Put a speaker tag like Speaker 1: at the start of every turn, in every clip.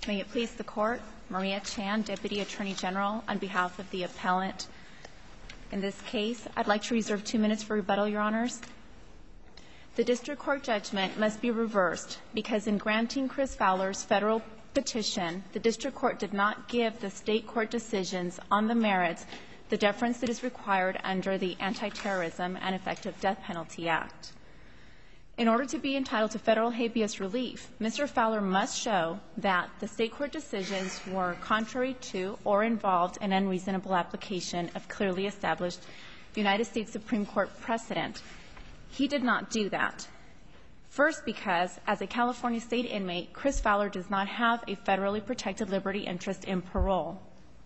Speaker 1: May it please the Court, Maria Chan, Deputy Attorney General, on behalf of the appellant. In this case, I'd like to reserve 2 minutes for rebuttal, Your Honors. The district court judgment must be reversed because in granting Chris Fowler's federal petition, the district court did not give the state court decisions on the merits the deference that is required under the Anti-Terrorism and Effective Death Penalty Act. In order to be entitled to federal habeas relief, Mr. Fowler must show that the state court decisions were contrary to or involved an unreasonable application of clearly established United States Supreme Court precedent. He did not do that. First, because as a California state inmate, Chris Fowler does not have a federally protected liberty interest in parole.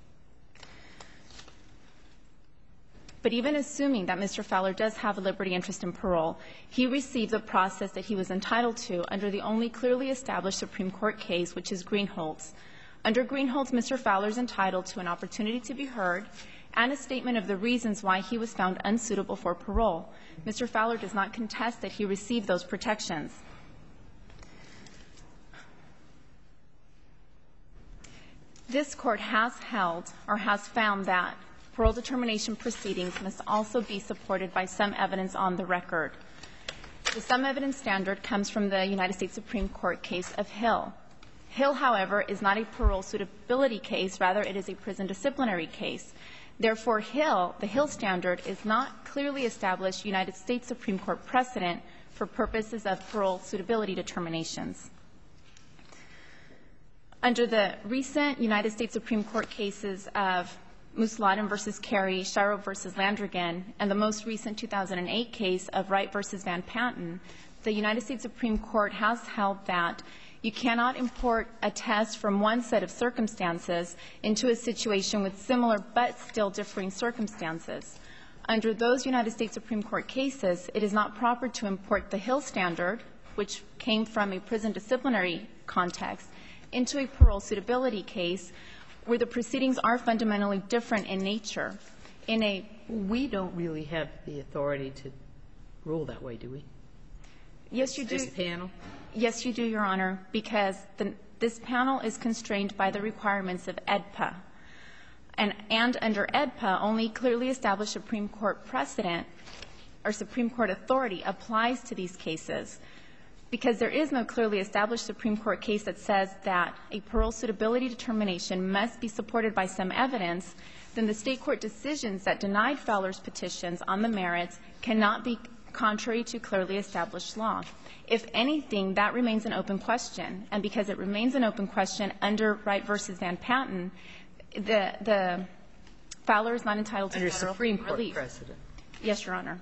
Speaker 1: But even assuming that Mr. Fowler does have a liberty interest in parole, he received the process that he was entitled to under the only clearly established Supreme Court case, which is Greenholz. Under Greenholz, Mr. Fowler is entitled to an opportunity to be heard and a statement of the reasons why he was found unsuitable for parole. Mr. Fowler does not contest that he received those protections. This Court has held or has found that parole determination proceedings must also be supported by some evidence on the record. The some evidence standard comes from the United States Supreme Court case of Hill. Hill, however, is not a parole suitability case. Rather, it is a prison disciplinary case. Therefore, the Hill standard is not clearly established United States Supreme Court precedent for purposes of parole suitability determinations. Under the recent United States Supreme Court cases of Musladin v. Carey, Shiro v. Landrigan, and the most recent 2008 case of Wright v. Van Patten, the United States Supreme Court has held that you cannot import a test from one set of circumstances into a situation with similar but still differing circumstances. Under those United States Supreme Court cases, it is not proper to import the Hill standard, which came from a prison disciplinary context, into a parole suitability case where the proceedings are fundamentally different in nature. We don't really have the authority to rule that way, do we? Yes, you do. This panel? Yes, you do, Your Honor, because this panel is constrained by the requirements of AEDPA. And under AEDPA, only clearly established Supreme Court precedent or Supreme Court authority applies to these cases. Because there is no clearly established Supreme Court case that says that a parole suitability determination must be supported by some evidence, then the state court decisions that denied Fowler's petitions on the merits cannot be contrary to clearly established law. If anything, that remains an open question. And because it remains an open question under Wright v. Van Patten, the Fowler is not entitled to federal relief. Under Supreme Court precedent. Yes, Your Honor.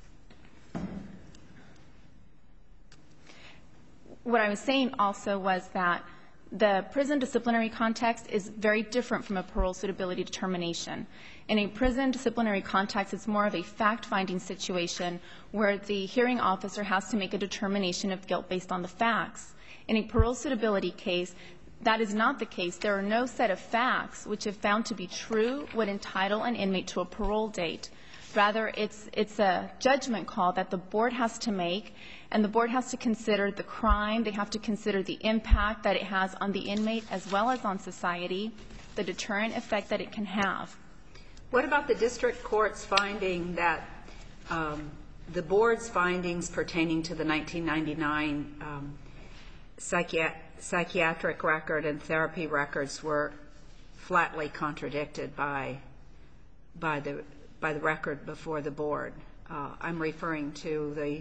Speaker 1: What I was saying also was that the prison disciplinary context is very different from a parole suitability determination. In a prison disciplinary context, it's more of a fact-finding situation where the hearing officer has to make a determination of guilt based on the facts. In a parole suitability case, that is not the case. There are no set of facts which, if found to be true, would entitle an inmate to a parole date. Rather, it's a judgment call that the board has to make, and the board has to consider the crime. They have to consider the impact that it has on the inmate as well as on society, the deterrent effect that it can have.
Speaker 2: What about the district court's finding that the board's findings pertaining to the 1999 psychiatric record and therapy records were flatly contradicted by the record before the board? I'm referring to the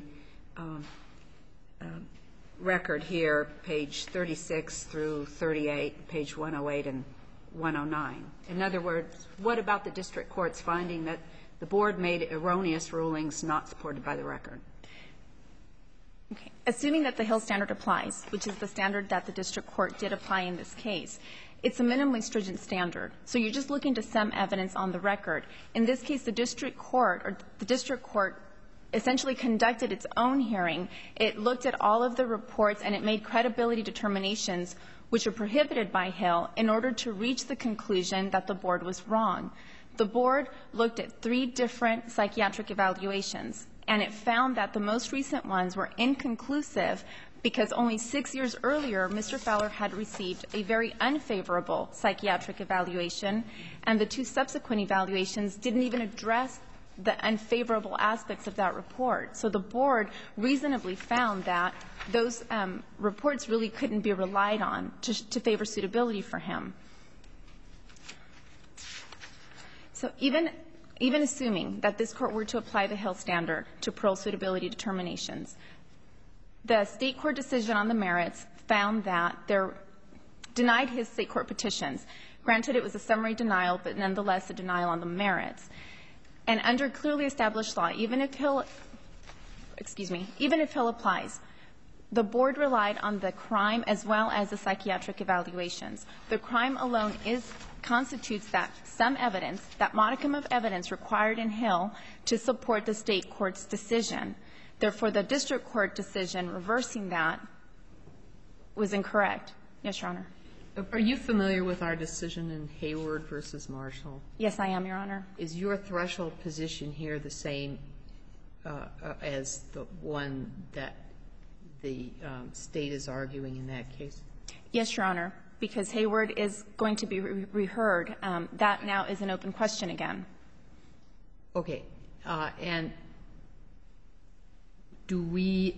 Speaker 2: record here, page 36 through 38, page 108 and 109. In other words, what about the district court's finding that the board made erroneous rulings not supported by the record?
Speaker 1: Okay. Assuming that the Hill standard applies, which is the standard that the district court did apply in this case, it's a minimally stringent standard. So you're just looking to some evidence on the record. In this case, the district court essentially conducted its own hearing. It looked at all of the reports and it made credibility determinations which are prohibited by Hill in order to reach the conclusion that the board was wrong. The board looked at 3 different psychiatric evaluations, and it found that the most recent ones were inconclusive because only 6 years earlier, Mr. Fowler had received a very unfavorable psychiatric evaluation, and the 2 subsequent evaluations didn't even address the unfavorable aspects of that report. So the board reasonably found that those reports really couldn't be relied on to favor suitability for him. So even assuming that this Court were to apply the Hill standard to parole suitability determinations, the State court decision on the merits found that denied his State court petitions. Granted, it was a summary denial, but nonetheless a denial on the merits. And under clearly established law, even if Hill applies, the board relied on the crime as well as the psychiatric evaluations. The crime alone constitutes that some evidence, that modicum of evidence required in Hill to support the State court's decision. Therefore, the district court decision reversing that was incorrect. Yes, Your Honor.
Speaker 3: Are you familiar with our decision in Hayward v. Marshall?
Speaker 1: Yes, I am, Your Honor.
Speaker 3: Is your threshold position here the same as the one that the State is arguing in that case?
Speaker 1: Yes, Your Honor, because Hayward is going to be reheard. That now is an open question again.
Speaker 3: Okay. And do we,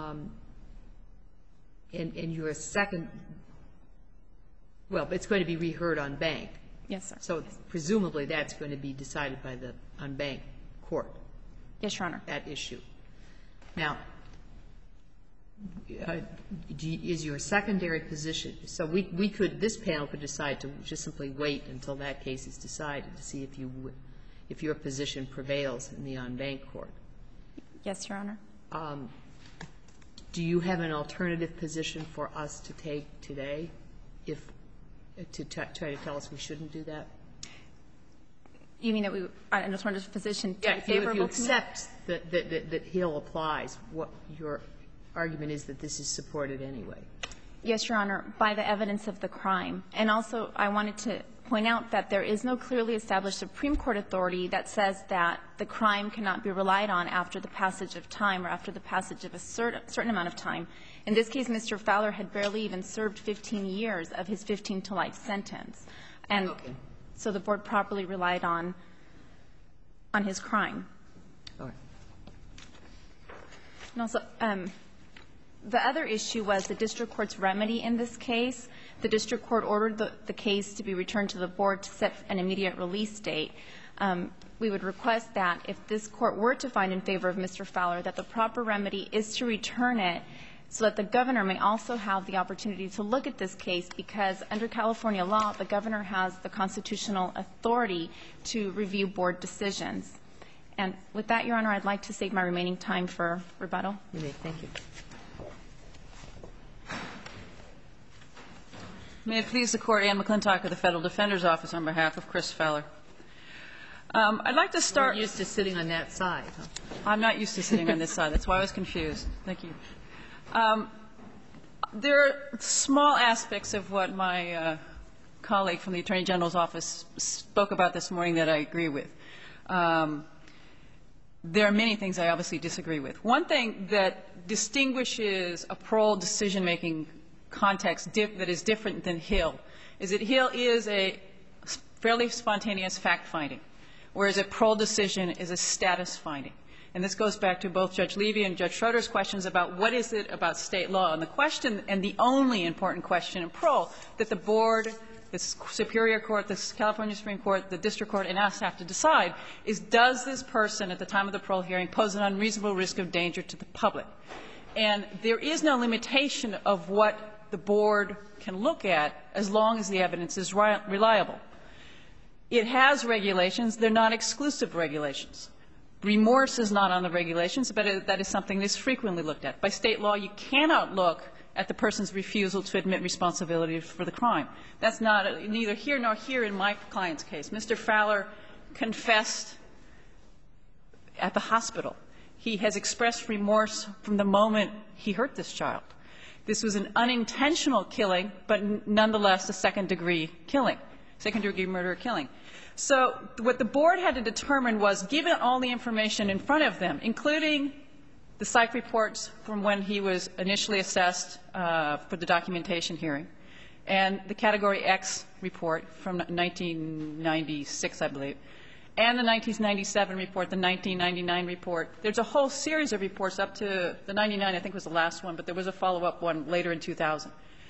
Speaker 3: in your second, well, it's going to be reheard on bank.
Speaker 1: Yes, sir.
Speaker 3: So presumably that's going to be decided by the on-bank court.
Speaker 1: Yes, Your Honor.
Speaker 3: That issue. Now, is your secondary position, so we could, this panel could decide to just simply wait until that case is decided to see if your position prevails in the on-bank court.
Speaker 1: Yes, Your Honor.
Speaker 3: Do you have an alternative position for us to take today, to try to tell us we shouldn't do that?
Speaker 1: You mean that we, an alternative position to
Speaker 3: If you accept that Hill applies, what your argument is that this is supported anyway?
Speaker 1: Yes, Your Honor, by the evidence of the crime. And also, I wanted to point out that there is no clearly established Supreme Court authority that says that the crime cannot be relied on after the passage of time or after the passage of a certain amount of time. In this case, Mr. Fowler had barely even served 15 years of his 15-to-life sentence. And so the board properly relied on his crime.
Speaker 3: All right.
Speaker 1: And also, the other issue was the district court's remedy in this case. The district court ordered the case to be returned to the board to set an immediate release date. We would request that if this court were to find in favor of Mr. Fowler, that the proper remedy is to return it so that the governor may also have the opportunity to look at this case, because under California law, the governor has the constitutional authority to review board decisions. And with that, Your Honor, I'd like to save my remaining time for rebuttal.
Speaker 3: Thank you.
Speaker 4: May it please the Court, Anne McClintock of the Federal Defender's Office on behalf of Chris Fowler. I'd like to start.
Speaker 3: You're used to sitting on that side, huh?
Speaker 4: I'm not used to sitting on this side. That's why I was confused. Thank you. There are small aspects of what my colleague from the Attorney General's office spoke about this morning that I agree with. There are many things I obviously disagree with. One thing that distinguishes a parole decision-making context that is different than Hill is that Hill is a fairly spontaneous fact-finding, whereas a parole decision is a status finding. And this goes back to both Judge Levy and Judge Schroeder's questions about what is it about State law. And the question, and the only important question in parole that the board, the Superior Court, the California Supreme Court, the District Court, and us have to decide is, does this person at the time of the parole hearing pose an unreasonable risk of danger to the public? And there is no limitation of what the board can look at as long as the evidence is reliable. It has regulations. They're not exclusive regulations. Remorse is not on the regulations, but that is something that's frequently looked at. By State law, you cannot look at the person's refusal to admit responsibility for the crime. That's not neither here nor here in my client's case. Mr. Fowler confessed at the hospital. He has expressed remorse from the moment he hurt this child. This was an unintentional killing, but nonetheless a second-degree killing, second-degree murder killing. So what the board had to determine was, given all the information in front of them, including the psych reports from when he was initially assessed for the documentation hearing, and the Category X report from 1996, I believe, and the 1997 report, the 1999 report. There's a whole series of reports up to the 99, I think was the last one, but there was a follow-up one later in 2000.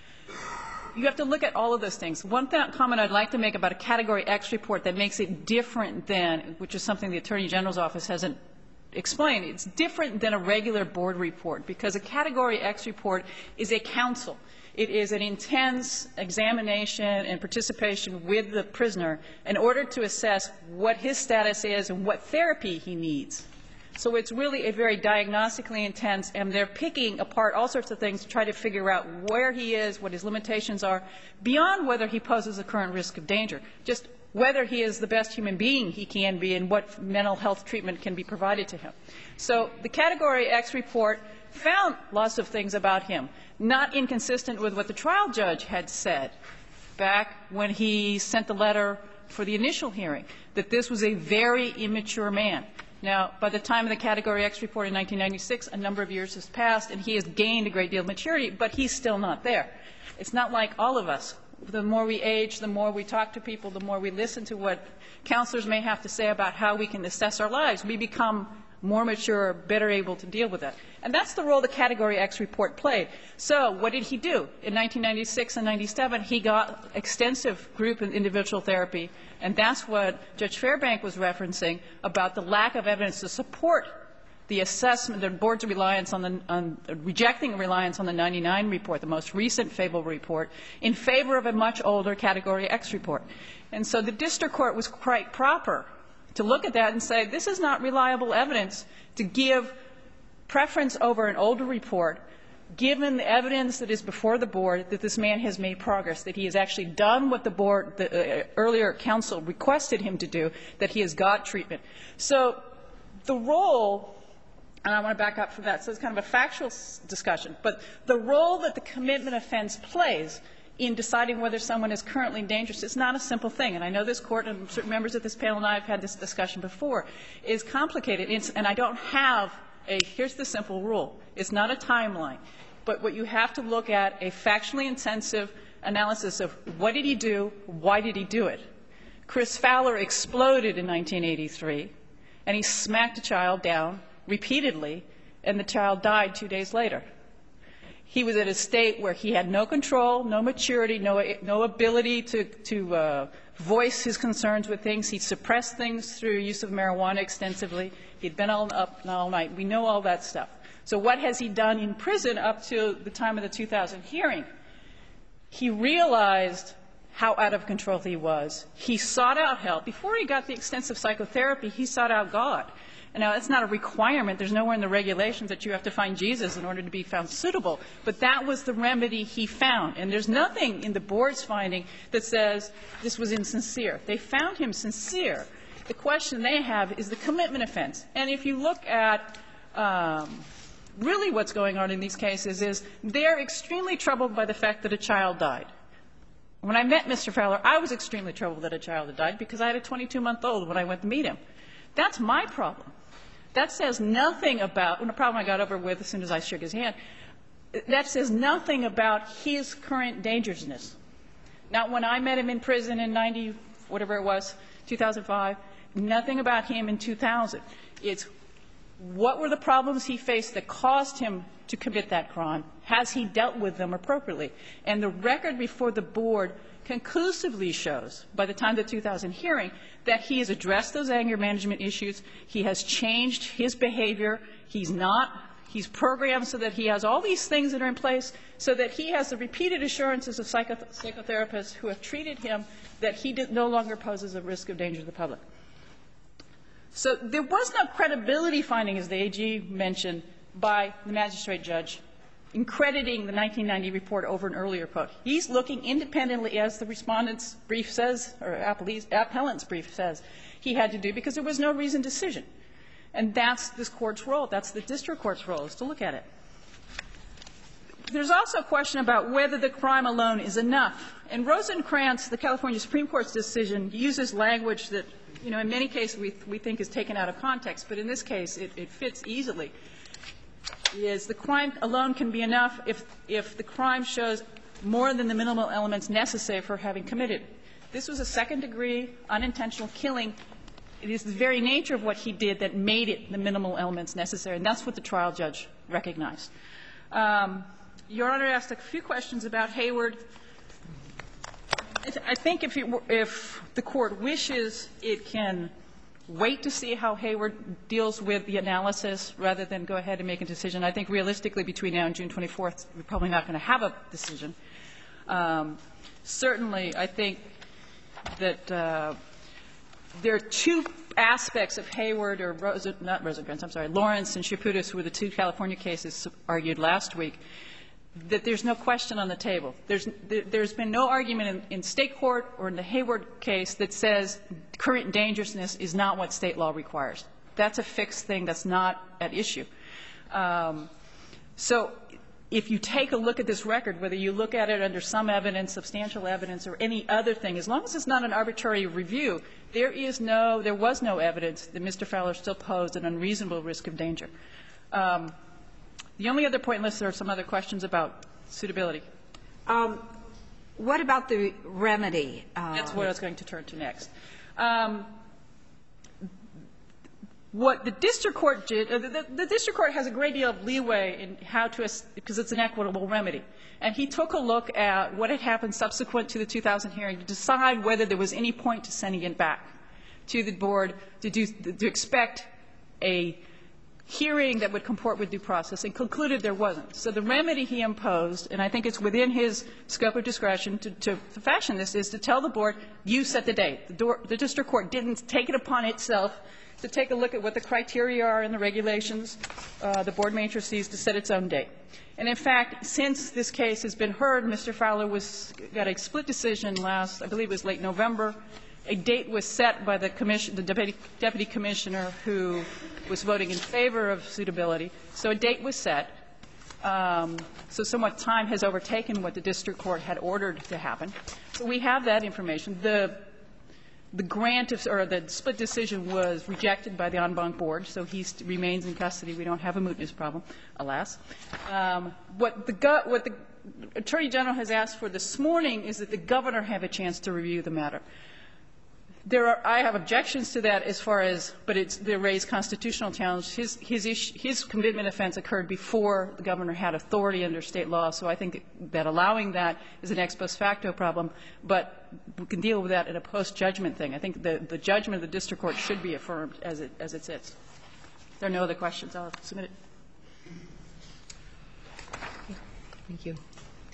Speaker 4: You have to look at all of those things. One comment I'd like to make about a Category X report that makes it different than, which is something the Attorney General's office hasn't explained, it's different than a regular board report, because a Category X report is a counsel. It is an intense examination and participation with the prisoner in order to assess what his status is and what therapy he needs. So it's really a very diagnostically intense, and they're picking apart all sorts of things to try to figure out where he is, what his limitations are, beyond whether he poses a current risk of danger, just whether he is the best human being he can be and what mental health treatment can be provided to him. So the Category X report found lots of things about him, not inconsistent with what the trial judge had said back when he sent the letter for the initial hearing, that this was a very immature man. Now, by the time of the Category X report in 1996, a number of years has passed, and he has gained a great deal of maturity, but he's still not there. It's not like all of us. The more we age, the more we talk to people, the more we listen to what counselors may have to say about how we can assess our lives. We become more mature, better able to deal with that. And that's the role the Category X report played. So what did he do? In 1996 and 97, he got extensive group and individual therapy, and that's what Judge Fairbank was referencing about the lack of evidence to support the assessment, the board's reliance on rejecting reliance on the 99 report, the most recent favorable report, in favor of a much older Category X report. And so the district court was quite proper to look at that and say, this is not reliable evidence to give preference over an older report, given the evidence that is before the board that this man has made progress, that he has actually done what the board, the earlier counsel requested him to do, that he has got treatment. So the role, and I want to back up from that, so it's kind of a factual discussion, but the role that the commitment offense plays in deciding whether someone is currently dangerous is not a simple thing. And I know this Court and certain members of this panel and I have had this discussion before. It's complicated, and I don't have a, here's the simple rule. It's not a timeline. But what you have to look at, a factually intensive analysis of what did he do, why did he do it. Chris Fowler exploded in 1983, and he smacked a child down repeatedly, and the child died 2 days later. He was at a state where he had no control, no maturity, no ability to voice his concerns with things. He suppressed things through use of marijuana extensively. He'd been up all night. We know all that stuff. So what has he done in prison up to the time of the 2000 hearing? He realized how out of control he was. He sought out help. Before he got the extensive psychotherapy, he sought out God. And now, that's not a requirement. There's nowhere in the regulations that you have to find Jesus in order to be found suitable. But that was the remedy he found. And there's nothing in the board's finding that says this was insincere. They found him sincere. The question they have is the commitment offense. And if you look at really what's going on in these cases is they're extremely troubled by the fact that a child died. When I met Mr. Fowler, I was extremely troubled that a child had died because I had a 22-month-old when I went to meet him. That's my problem. That says nothing about, and a problem I got over with as soon as I shook his hand, that says nothing about his current dangerousness. Now, when I met him in prison in 90, whatever it was, 2005, nothing about him in 2000. It's what were the problems he faced that caused him to commit that crime? Has he dealt with them appropriately? And the record before the board conclusively shows, by the time of the 2000 hearing, that he has addressed those anger management issues. He has changed his behavior. He's programmed so that he has all these things that are in place so that he has the repeated assurances of psychotherapists who have treated him that he no longer poses a risk of danger to the public. So there was no credibility finding, as the AG mentioned, by the magistrate judge in crediting the 1990 report over an earlier quote. He's looking independently, as the respondent's brief says, or appellant's brief says, he had to do because there was no reasoned decision. And that's this Court's role. That's the district court's role, is to look at it. There's also a question about whether the crime alone is enough. And Rosencrantz, the California Supreme Court's decision, uses language that, in many cases we think is taken out of context, but in this case it fits easily. is the crime alone can be enough if the crime shows more than the minimal elements necessary for having committed. This was a second-degree unintentional killing. It is the very nature of what he did that made it the minimal elements necessary, and that's what the trial judge recognized. Your Honor asked a few questions about Hayward. I think if the Court wishes, it can wait to see how Hayward deals with the analysis rather than go ahead and make a decision. I think realistically between now and June 24th, we're probably not going to have a decision. Certainly, I think that there are two aspects of Hayward or Lawrence and Chaputis, who were the two California cases argued last week, that there's no question on the table. There's been no argument in State court or in the Hayward case that says current dangerousness is not what State law requires. That's a fixed thing that's not at issue. So if you take a look at this record, whether you look at it under some evidence, substantial evidence, or any other thing, as long as it's not an arbitrary review, there was no evidence that Mr. Fowler still posed an unreasonable risk of danger. The only other point, unless there are some other questions about suitability.
Speaker 2: What about the remedy?
Speaker 4: That's what I was going to turn to next. What the district court did, the district court has a great deal of leeway in how to, because it's an equitable remedy. And he took a look at what had happened subsequent to the 2000 hearing to decide whether there was any point to sending it back to the board to expect a hearing that would comport with due process, and concluded there wasn't. So the remedy he imposed, and I think it's within his scope of discretion to fashion this, is to tell the board, you set the date. The district court didn't take it upon itself to take a look at what the criteria are in the regulations. The board may proceed to set its own date. And in fact, since this case has been heard, Mr. Fowler got a split decision last, I believe it was late November. A date was set by the commission, the deputy commissioner who was voting in favor of suitability. So a date was set. So somewhat time has overtaken what the district court had ordered to happen. So we have that information. The grant of, or the split decision was rejected by the en banc board, so he remains in custody. We don't have a mootness problem, alas. What the Attorney General has asked for this morning is that the governor have a chance to review the matter. I have objections to that as far as, but they raise constitutional challenges. His commitment offense occurred before the governor had authority under State law, so I think that allowing that is an ex post facto problem, but we can deal with that in a post-judgment thing. I think the judgment of the district court should be affirmed as it sits. If there are no other questions, I'll submit it.
Speaker 3: Thank you.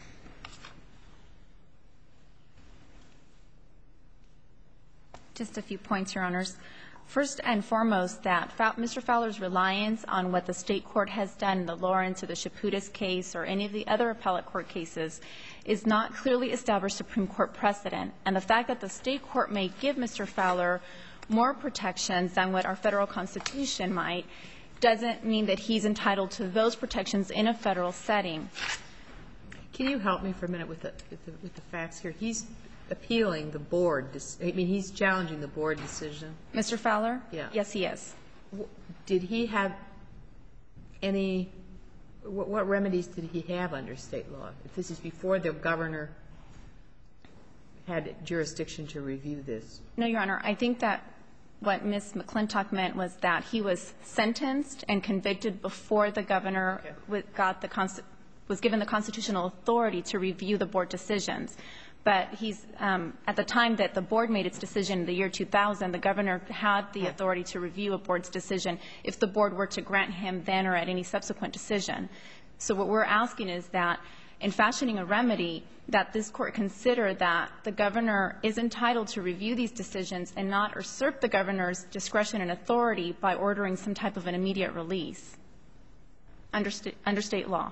Speaker 1: Just a few points, Your Honors. First and foremost, that Mr. Fowler's reliance on what the State court has done in the Lawrence or the Chaputis case or any of the other appellate court cases is not clearly established Supreme Court precedent. And the fact that the State court may give Mr. Fowler more protections than what our Federal Constitution might doesn't mean that he's entitled to those protections in a Federal setting.
Speaker 3: Can you help me for a minute with the facts here? He's appealing the board. I mean, he's challenging the board decision.
Speaker 1: Mr. Fowler?
Speaker 3: Yeah.
Speaker 1: Yes, he is.
Speaker 3: Did he have any – what remedies did he have under State law? If this is before the governor had jurisdiction to review this.
Speaker 1: No, Your Honor. I think that what Ms. McClintock meant was that he was sentenced and convicted before the governor got the was given the constitutional authority to review the board decisions. But he's at the time that the board made its decision in the year 2000, the governor had the authority to review a board's decision if the board were to grant him then or at any subsequent decision. So what we're asking is that in fashioning a remedy, that this Court consider that the governor is entitled to review these decisions and not usurp the governor's discretion and authority by ordering some type of an immediate release under State law.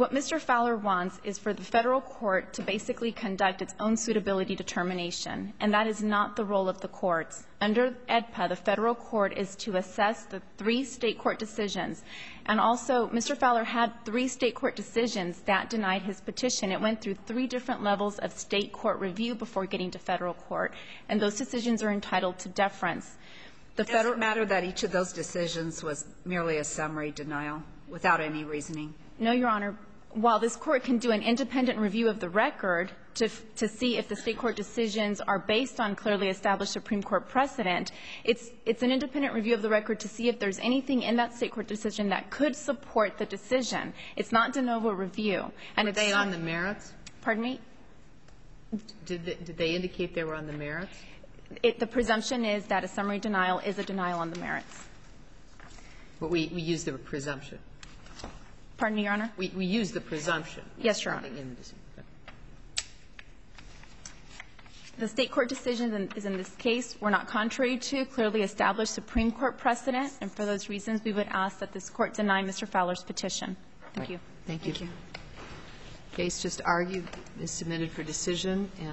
Speaker 1: What Mr. Fowler wants is for the Federal court to basically conduct its own suitability determination, and that is not the role of the courts. Under AEDPA, the Federal court is to assess the 3 State court decisions. And also, Mr. Fowler had 3 State court decisions that denied his petition. It went through 3 different levels of State court review before getting to Federal court, and those decisions are entitled to deference. The Federal
Speaker 2: Does it matter that each of those decisions was merely a summary denial without any reasoning?
Speaker 1: No, Your Honor. While this Court can do an independent review of the record to see if the State court decisions are based on clearly established Supreme Court precedent, it's an independent review of the record to see if there's anything in that State court decision that could support the decision. It's not de novo review. And it's
Speaker 3: Were they on the merits?
Speaker 1: Pardon me?
Speaker 3: Did they indicate they were on the merits?
Speaker 1: The presumption is that a summary denial is a denial on the merits.
Speaker 3: But we use the presumption.
Speaker 1: Pardon me, Your Honor?
Speaker 3: We use the presumption.
Speaker 1: Yes, Your Honor. The State court decision is in this case were not contrary to clearly established Supreme Court precedent, and for those reasons, we would ask that this Court deny Mr. Fowler's petition. Thank you.
Speaker 3: Thank you. Case just argued is submitted for decision.